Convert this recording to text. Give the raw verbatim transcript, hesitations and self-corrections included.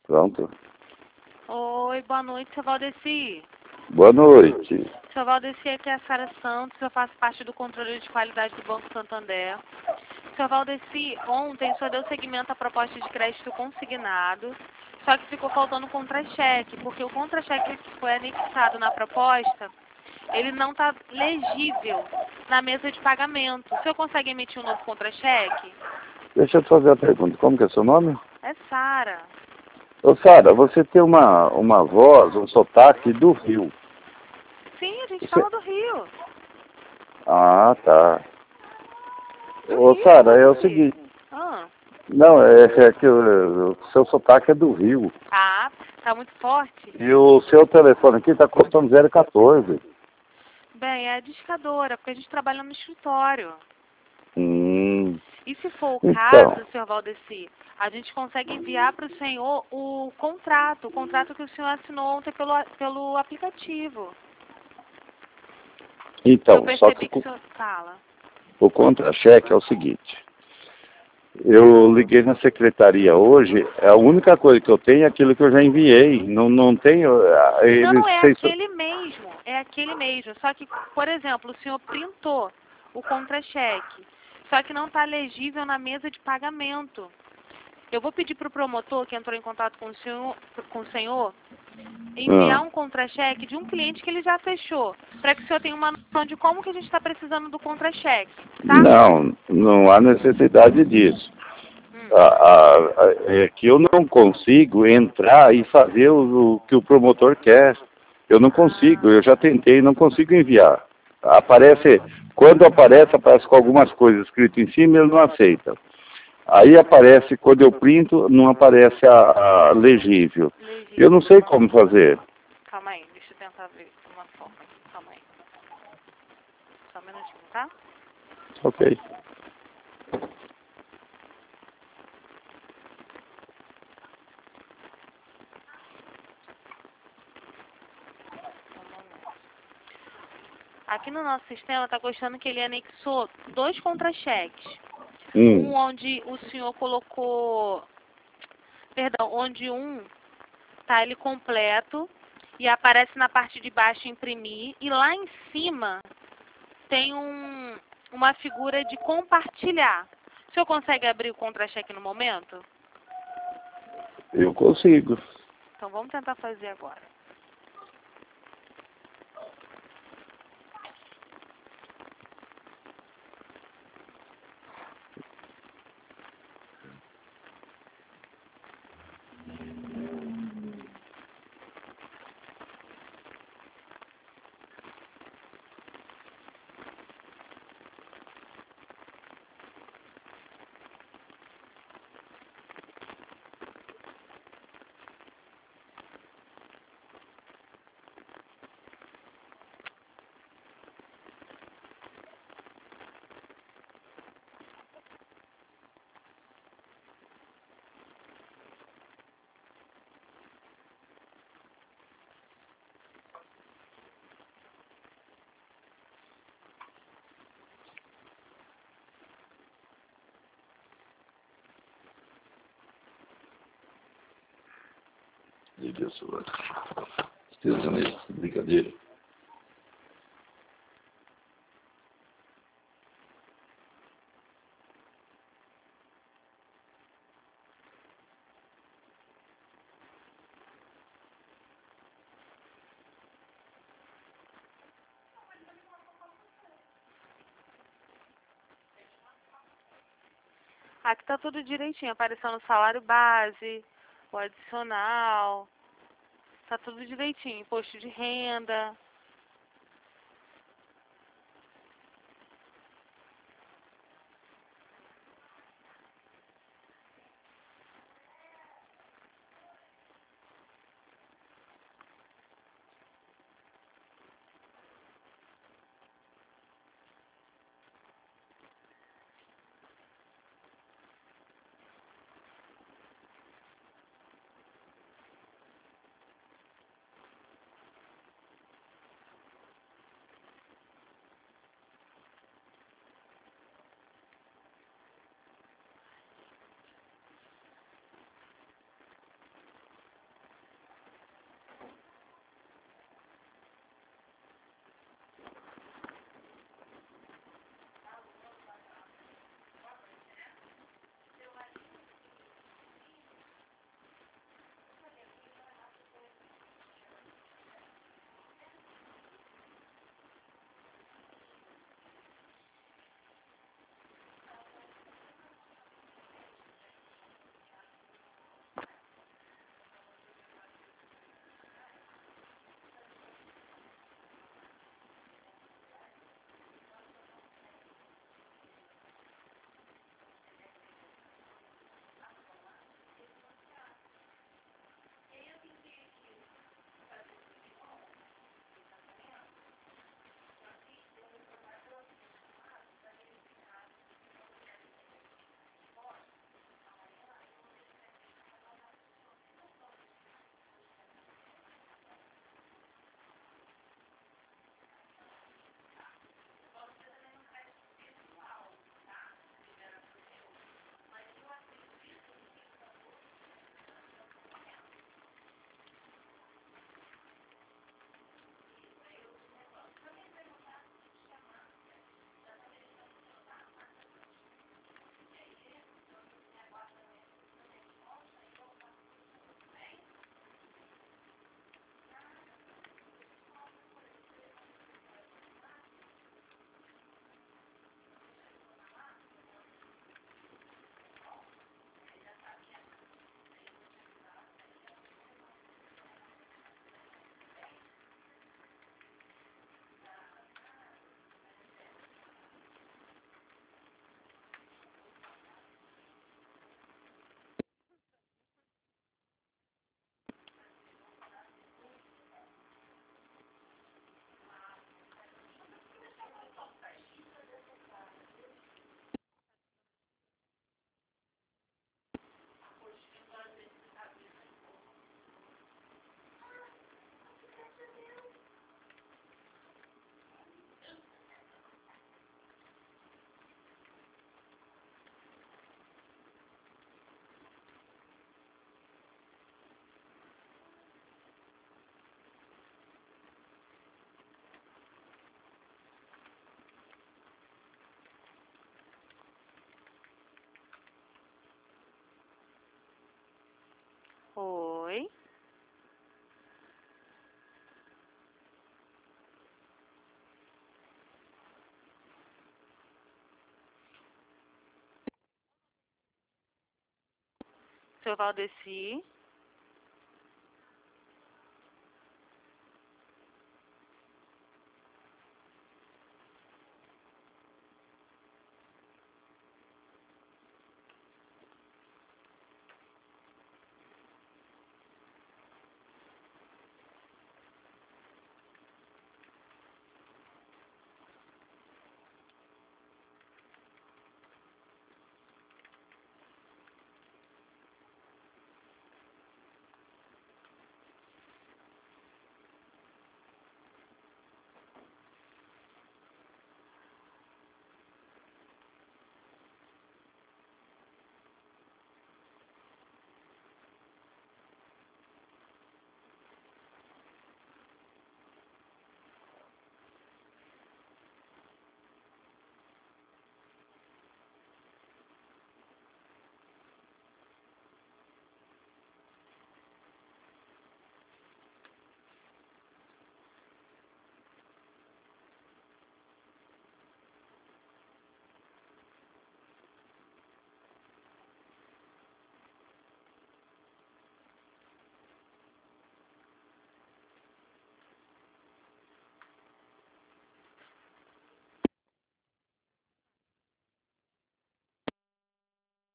Pronto. Oi, boa noite, seu Valdeci. Boa noite. Seu Valdeci, aqui é a Sara Santos, eu faço parte do controle de qualidade do Banco Santander. Seu Valdeci, ontem o senhor deu seguimento à proposta de crédito consignado, só que ficou faltando contra-cheque, porque o contra-cheque que foi anexado na proposta, ele não está legível na mesa de pagamento. O senhor consegue emitir um novo contra-cheque? Deixa eu te fazer a pergunta. Como que é seu nome? É Sara. Ô, Sara, você tem uma, uma voz, um sotaque do Rio. Sim, a gente Você... fala do Rio. Ah, tá. Do Ô, Rio, Sara, é o Valdeci. seguinte. Ah. Não, é, é que o, o seu sotaque é do Rio. Ah, tá muito forte? E o seu telefone aqui está custando zero quatorze. Bem, é discadora, porque a gente trabalha no escritório. Hum. E se for o Então, caso, senhor Valdeci, a gente consegue enviar para o senhor o contrato, o contrato que o senhor assinou ontem pelo, pelo aplicativo. Eu então, só que percebi que o, o senhor fala. o contra-cheque é o seguinte. Eu liguei na secretaria hoje, a única coisa que eu tenho é aquilo que eu já enviei. Não, não tenho. ah, Eles Não, é fez. aquele mesmo, é aquele mesmo. Só que, por exemplo, o senhor printou o contra-cheque, só que não está legível na mesa de pagamento. Eu vou pedir para o promotor que entrou em contato com o senhor, com o senhor enviar Ah, um contra-cheque de um cliente que ele já fechou, para que o senhor tenha uma noção de como que a gente está precisando do contra-cheque, tá? não, não há necessidade disso. Hum. A, a, a- é que eu não consigo entrar e fazer o, o que o promotor quer. Eu não consigo, Ah, eu já tentei, não consigo enviar. Aparece, quando aparece, aparece com algumas coisas escritas em cima, ele não aceita. Aí aparece, quando eu printo, não aparece a, a legível. Eu não legível. sei como fazer. Calma aí, deixa eu tentar ver uma forma aqui. Calma aí. Só um minutinho, tá? Ok. Só um momento. Aqui no nosso sistema está constando que ele anexou dois contra-cheques. Um Hum, onde o senhor colocou, perdão, onde um tá ele completo e aparece na parte de baixo imprimir e lá em cima tem um, uma figura de compartilhar. O senhor consegue abrir o contra-cheque no momento? eu consigo. Então vamos tentar fazer agora. Liga o celular. Esteja nesse, brincadeira. Aqui tá tudo direitinho, aparecendo o salário base, o adicional, tá tudo direitinho, imposto de renda. Senhor Valdeci.